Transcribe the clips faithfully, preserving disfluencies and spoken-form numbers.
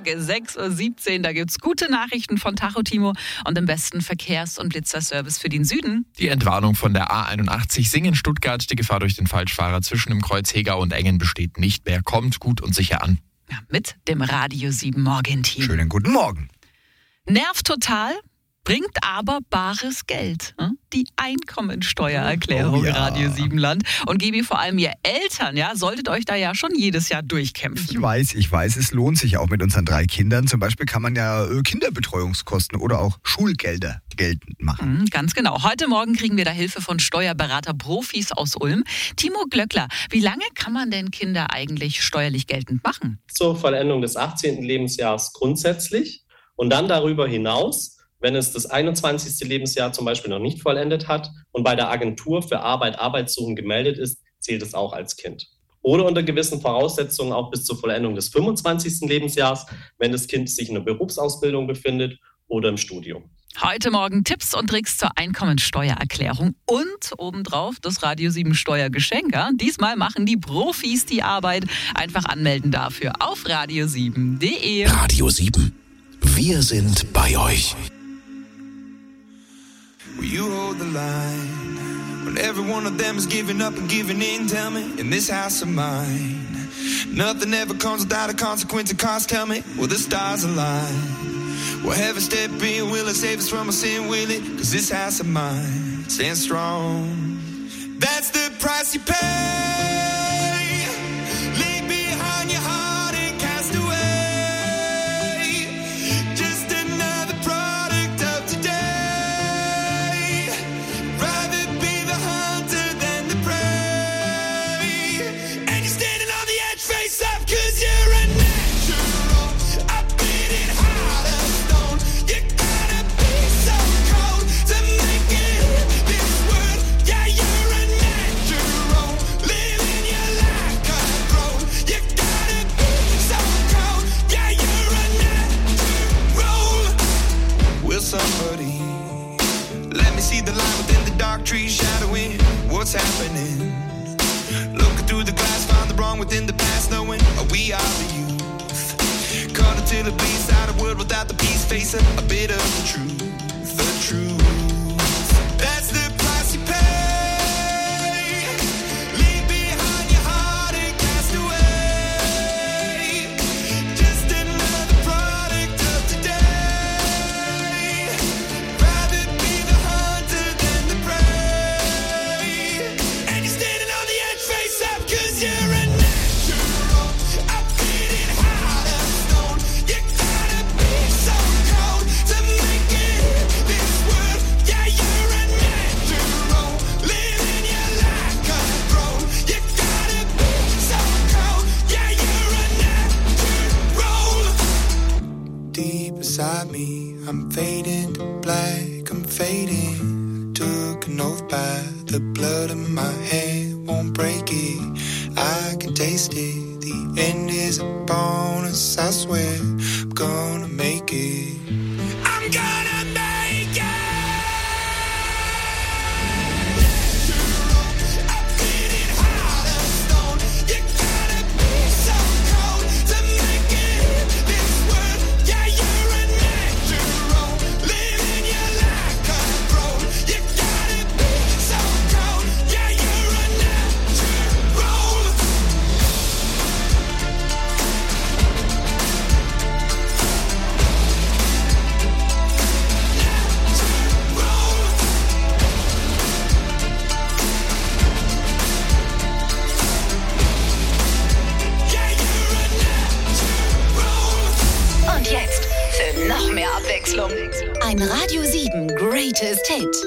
Frage, sechs Uhr siebzehn, da gibt's gute Nachrichten von Tacho Timo und im besten Verkehrs- und Blitzerservice für den Süden. Die Entwarnung von der A einundachtzig Singen-Stuttgart, die Gefahr durch den Falschfahrer zwischen dem Kreuz Hegau und Engen besteht nicht mehr. Kommt gut und sicher an. Ja, mit dem Radio sieben Morgenteam. Schönen guten Morgen. Nervt total, bringt aber bares Geld. Die Einkommensteuererklärung, Oh ja. Radio sieben Land. Und Gibi, vor allem ihr Eltern, ja, solltet euch da ja schon jedes Jahr durchkämpfen. Ich weiß, ich weiß, es lohnt sich auch mit unseren drei Kindern. Zum Beispiel kann man ja äh, Kinderbetreuungskosten oder auch Schulgelder geltend machen. Mhm, ganz genau. Heute Morgen kriegen wir da Hilfe von Steuerberater-Profis aus Ulm. Timo Glöckler, wie lange kann man denn Kinder eigentlich steuerlich geltend machen? Zur Vollendung des achtzehnten Lebensjahres grundsätzlich und dann darüber hinaus, wenn es das einundzwanzigste Lebensjahr zum Beispiel noch nicht vollendet hat und bei der Agentur für Arbeit Arbeitssuchen gemeldet ist, zählt es auch als Kind. Oder unter gewissen Voraussetzungen auch bis zur Vollendung des fünfundzwanzigsten Lebensjahres, wenn das Kind sich in einer Berufsausbildung befindet oder im Studium. Heute Morgen Tipps und Tricks zur Einkommensteuererklärung und obendrauf das Radio sieben Steuergeschenk. Ja? Diesmal machen die Profis die Arbeit. Einfach anmelden dafür auf radio sieben punkt de. Radio sieben. Wir sind bei euch. Will you hold the line when every one of them is giving up and giving in? Tell me, in this house of mine, nothing ever comes without a consequence of cost. Tell me, will the stars align? Will heaven step in? Will it save us from our sin? Will it? Cause this house of mine stands strong. That's the price you pay. Leave behind your heart and cast away. Just another product of today. Rather be the hunter than the prey. And you're standing on the edge, face up, cause you're a natural. I've been in heart of stone. You gotta be so cold to make it in this world. Yeah, you're a natural. Living your life control. You gotta be so cold. Yeah, you're a natural. Will somebody let me see the light within the dark trees shadowing what's happening? Looking through the glass, find the wrong within the past, knowing we are the youth. Caught until the beast out of world without the peace, facing a bit of the truth, the truth. That's the price you pay. Leave behind your heart and cast away. Just another product of today. Rather be the hunter than the prey. And you're standing on the edge, face up, cause you're a natural. I've been in heart of stone. You gotta be so cold to make it in this world. Yeah, you're a natural. Living your life control. You gotta be so cold. Yeah, you're a natural. Deep inside me, I'm fading to black. I'm fading. Took an oath by the blood in my hand. Won't break it. I can taste it. The end is a bonus. I swear I'm gonna make it. I'm gonna make it. I've been in heart of stone. You gotta be so cold to make it in this world. Yeah, you're a natural. Living your life control. You gotta be so cold. Yeah, you're a natural. Yeah, you're a natural. Und jetzt für noch mehr Abwechslung. Ein Radio sieben Greatest Hit.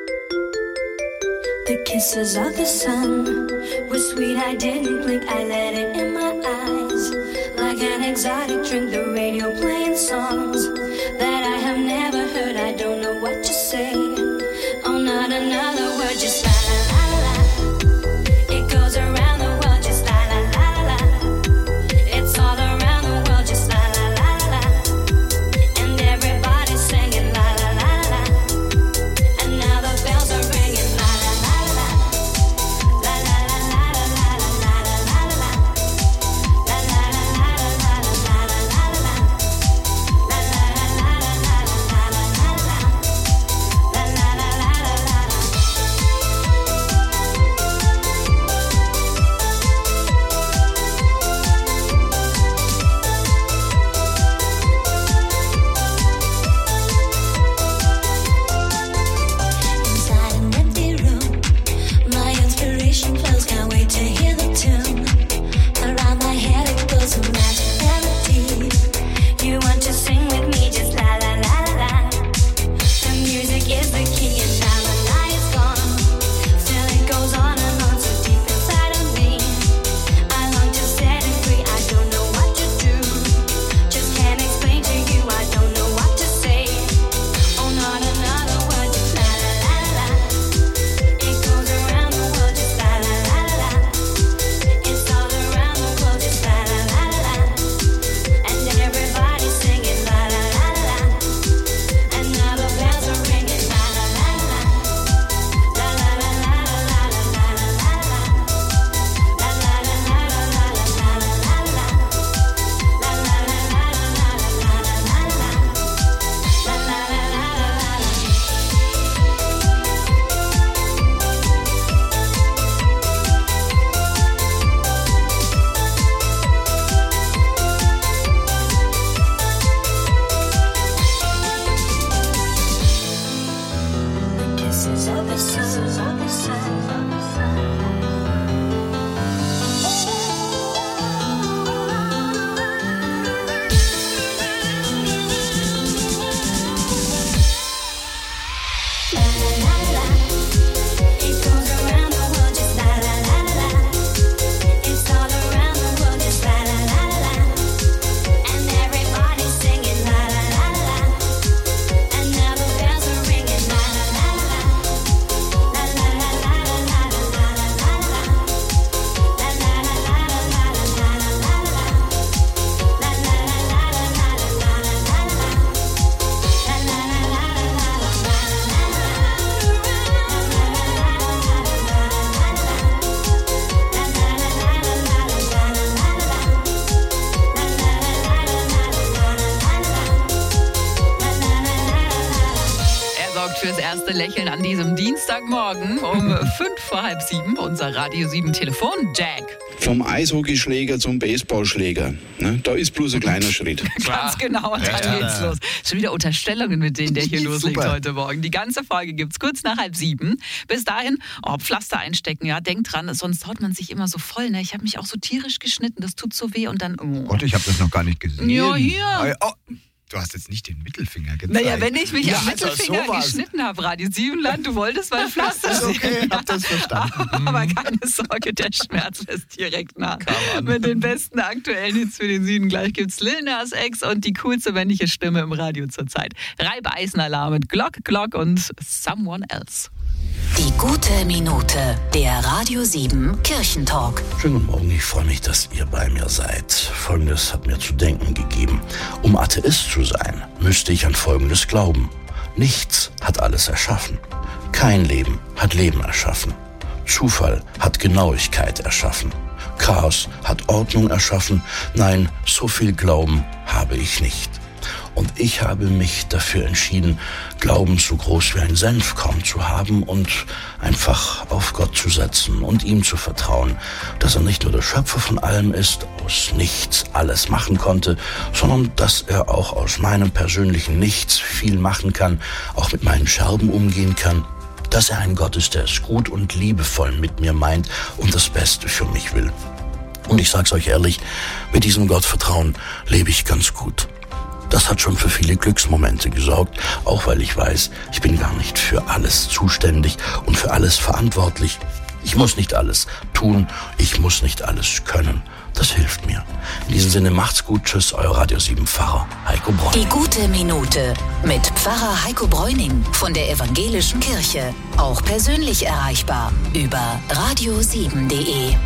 The kisses of the sun were sweet, I didn't blink, I let it in my eyes. Like an exotic drink, the radio playing songs that I have never heard, I don't know what to say. Oh, not another word, just la la la la. It goes around the world, just la la la la. It's all around the world, just la la la la. And everybody's singing la la la la. And now the bells are ringing la la la la. La la la la la la la la la la. La la la la la la la la la. fürs erste Lächeln an diesem Dienstagmorgen um fünf vor halb sieben. Unser Radio sieben Telefon, Jack. Vom Eishockeyschläger zum Baseballschläger. Ne? Da ist bloß ein kleiner Schritt. Ganz genau, und Ja, dann ja. geht's los. Schon wieder Unterstellungen, mit denen der hier loslegt Super. heute Morgen. Die ganze Folge gibt's kurz nach halb sieben. Bis dahin, oh, Pflaster einstecken, ja, denkt dran, sonst haut man sich immer so voll. Ne? Ich habe mich auch so tierisch geschnitten, das tut so weh und dann... Oh. Gott, ich habe das noch gar nicht gesehen. Ja, hier. Oh, du hast jetzt nicht den Mittelfinger gezeigt. Naja, wenn ich mich Ja, am also Mittelfinger sowas. geschnitten habe, Radio Siebenland, du wolltest mein Pflaster Ist sehen. okay, hab das verstanden. Aber keine Sorge, der Schmerz lässt direkt nach. Mit den besten aktuellen Hits für den Süden. Gleich gibt's Lil Nas X und die coolste männliche Stimme im Radio zurzeit. Reibeisenalarm mit Glock, Glock und Someone Else. Die gute Minute, der Radio sieben Kirchentalk. Schönen guten Morgen, ich freue mich, dass ihr bei mir seid. Folgendes hat mir zu denken gegeben. Um Atheist zu sein, müsste ich an Folgendes glauben. Nichts hat alles erschaffen. Kein Leben hat Leben erschaffen. Zufall hat Genauigkeit erschaffen. Chaos hat Ordnung erschaffen. Nein, so viel Glauben habe ich nicht. Und ich habe mich dafür entschieden, Glauben so groß wie ein Senfkorn zu haben und einfach auf Gott zu setzen und ihm zu vertrauen, dass er nicht nur der Schöpfer von allem ist, aus nichts alles machen konnte, sondern dass er auch aus meinem persönlichen Nichts viel machen kann, auch mit meinen Scherben umgehen kann, dass er ein Gott ist, der es gut und liebevoll mit mir meint und das Beste für mich will. Und ich sag's euch ehrlich, mit diesem Gottvertrauen lebe ich ganz gut. Das hat schon für viele Glücksmomente gesorgt, auch weil ich weiß, ich bin gar nicht für alles zuständig und für alles verantwortlich. Ich muss nicht alles tun, ich muss nicht alles können. Das hilft mir. In diesem Sinne macht's gut. Tschüss, euer Radio sieben Pfarrer Heiko Bräuning. Die gute Minute mit Pfarrer Heiko Bräuning von der Evangelischen Kirche. Auch persönlich erreichbar über radio sieben punkt de.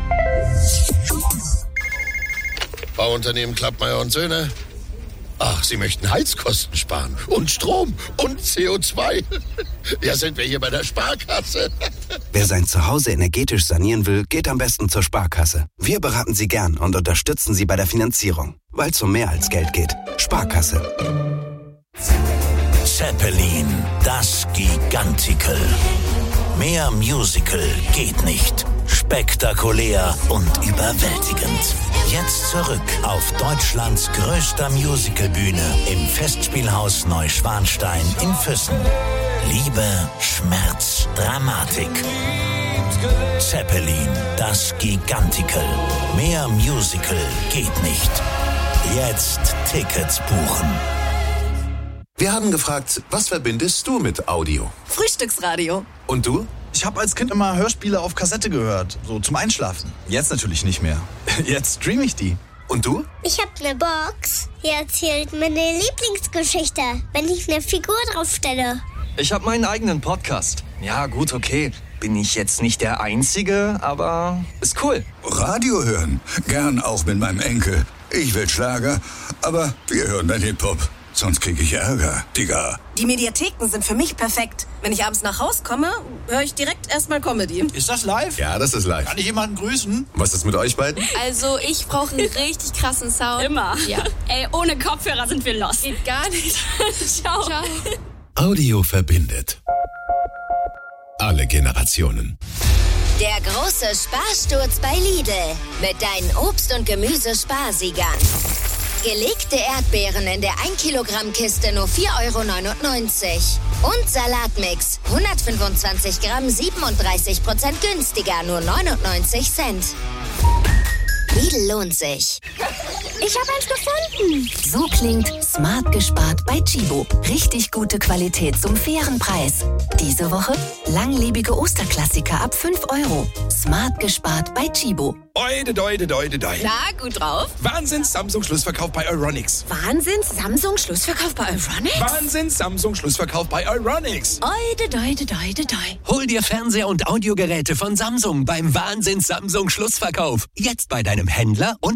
Bauunternehmen Klappmeier und Söhne. Ach, Sie möchten Heizkosten sparen und Strom und C O zwei. Ja, sind wir hier bei der Sparkasse. Wer sein Zuhause energetisch sanieren will, geht am besten zur Sparkasse. Wir beraten Sie gern und unterstützen Sie bei der Finanzierung, weil es um mehr als Geld geht. Sparkasse. Zeppelin, das Gigantikel. Mehr Musical geht nicht. Spektakulär und überwältigend. Jetzt zurück auf Deutschlands größter Musicalbühne im Festspielhaus Neuschwanstein in Füssen. Liebe, Schmerz, Dramatik. Zeppelin, das Gigantikel. Mehr Musical geht nicht. Jetzt Tickets buchen. Wir haben gefragt, was verbindest du mit Audio? Frühstücksradio. Und du? Ich habe als Kind immer Hörspiele auf Kassette gehört, so zum Einschlafen. Jetzt natürlich nicht mehr. Jetzt streame ich die. Und du? Ich habe eine Box, die erzählt meine Lieblingsgeschichte, wenn ich eine Figur draufstelle. Ich habe meinen eigenen Podcast. Ja, gut, okay. Bin ich jetzt nicht der Einzige, aber ist cool. Radio hören, gern auch mit meinem Enkel. Ich will Schlager, aber wir hören dann Hip-Hop. Sonst kriege ich Ärger, Digga. Die Mediatheken sind für mich perfekt. Wenn ich abends nach Hause komme, höre ich direkt erstmal Comedy. Ist das live? Ja, das ist live. Kann ich jemanden grüßen? Was ist mit euch beiden? Also, ich brauche einen richtig krassen Sound. Immer. Ja. Ey, ohne Kopfhörer sind wir lost. Geht gar nicht. Ciao. Ciao. Audio verbindet. Alle Generationen. Der große Sparsturz bei Lidl mit deinen Obst- und Gemüsesparsiegern. Gelegte Erdbeeren in der ein Kilogramm Kiste nur vier Euro neunundneunzig. Und Salatmix, hundertfünfundzwanzig Gramm, siebenunddreißig Prozent günstiger, nur neunundneunzig Cent. Lidl lohnt sich. Ich habe eins gefunden. So klingt smart gespart bei Chibo. Richtig gute Qualität zum fairen Preis. Diese Woche langlebige Osterklassiker ab fünf Euro. Smart gespart bei Chibo. Oide, doide, doide, doide. Na, gut drauf. Wahnsinns-Samsung-Schlussverkauf bei Euronics. Wahnsinns-Samsung-Schlussverkauf bei Euronics? Wahnsinns-Samsung-Schlussverkauf bei Euronics. Oide, doide, doide, doi. Hol dir Fernseher und Audiogeräte von Samsung beim Wahnsinns-Samsung-Schlussverkauf. Jetzt bei deinem Händler und